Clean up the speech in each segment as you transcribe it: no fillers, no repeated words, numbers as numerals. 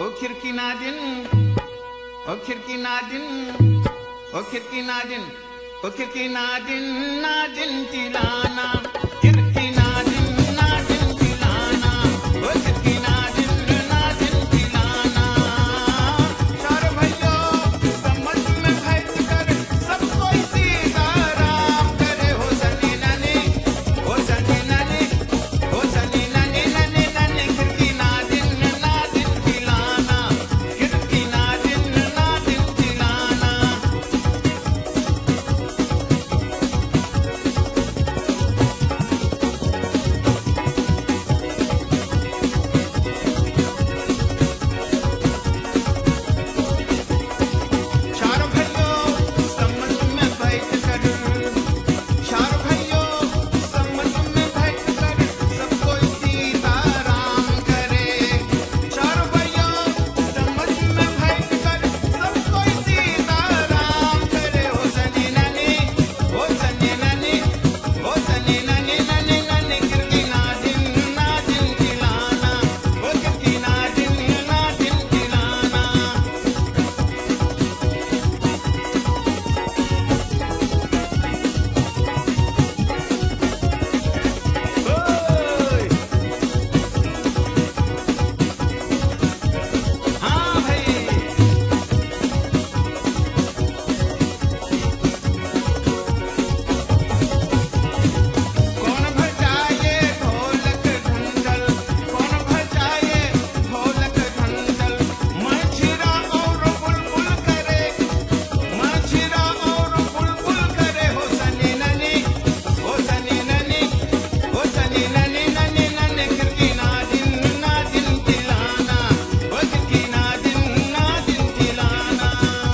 खिड़की नाजिन, ओ खिड़की नाजिन, ओ खिड़की नाजिन, ओ खिड़की नाजिन, नाजिन चिलाना, खिड़की नाजिन, नाजिन चिलाना, ओ खिड़की नाजिन, नाजिन चिलाना। चार भैया समझ में बैठ कर सबको सीधा राम करे, हो सनी ननी, हो सनी ननी, हो सनी ननी ननी ननी, खिड़की नाजिन, नाजिन चिलाना, खिड़की नाजिन, नाजिन चिलाना। चार भाइयों समझ में बैठ कर, चार भाइयों समझ में बैठ कर सबको सीधा राम करे। चार भाइयों समझ में बैठ कर सबको सीधा राम करे, हो सनी ननी, हो सनी ननी, हो सनी ननी ननी ननी, खिड़की नाजिन, नाजिन चिलाना, हो खिड़की नाजिन, नाजिन चिलाना। ओए हाँ भाई, कौन बजाए ढोलक ढंढल, कौन बजाए ढोलक ढंढल, मंजीरा और बुलबुल करे, मंजीरा और बुलबुल करे, हो सनी ननी, हो सनी ननी, हो सनी ननी ननी ननी, खिड़की नाजिन, नाजिन चिलाना, हो खिड़की नाजिन, नाजिन चिलाना।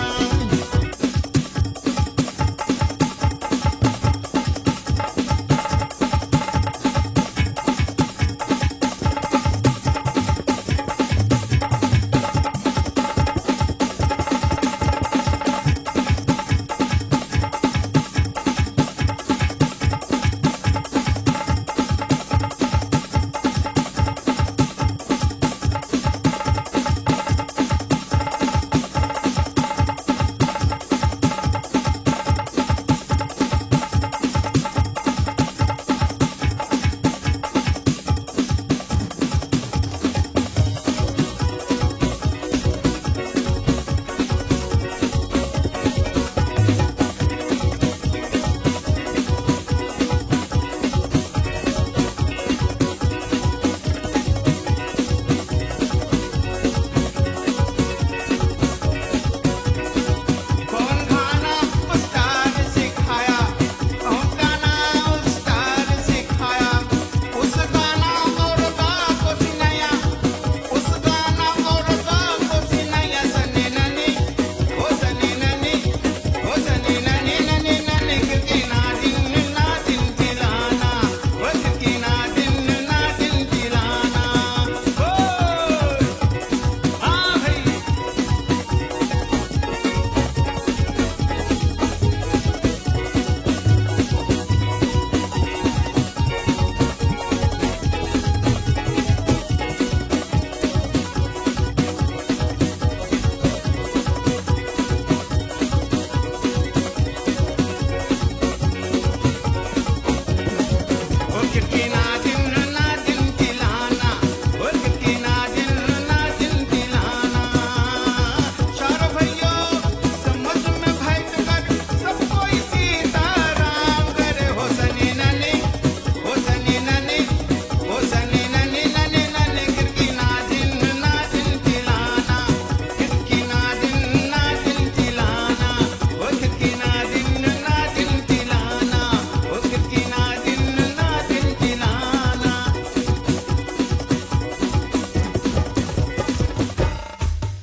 कौन गाना उस्ताद सिखाया, कौन गाना उस्ताद सिखाया, उस गाना और गा को सुनाया, उस गाना और गा को सुनाया, सनी ननी, हो सनी ननी, हो सनी ननी ननी ननी, खिड़की नाजिन, नाजिन चिलाना, हो खिड़की नाजिन, नाजिन चिलाना। ओए हाँ भाई, ओ खिड़की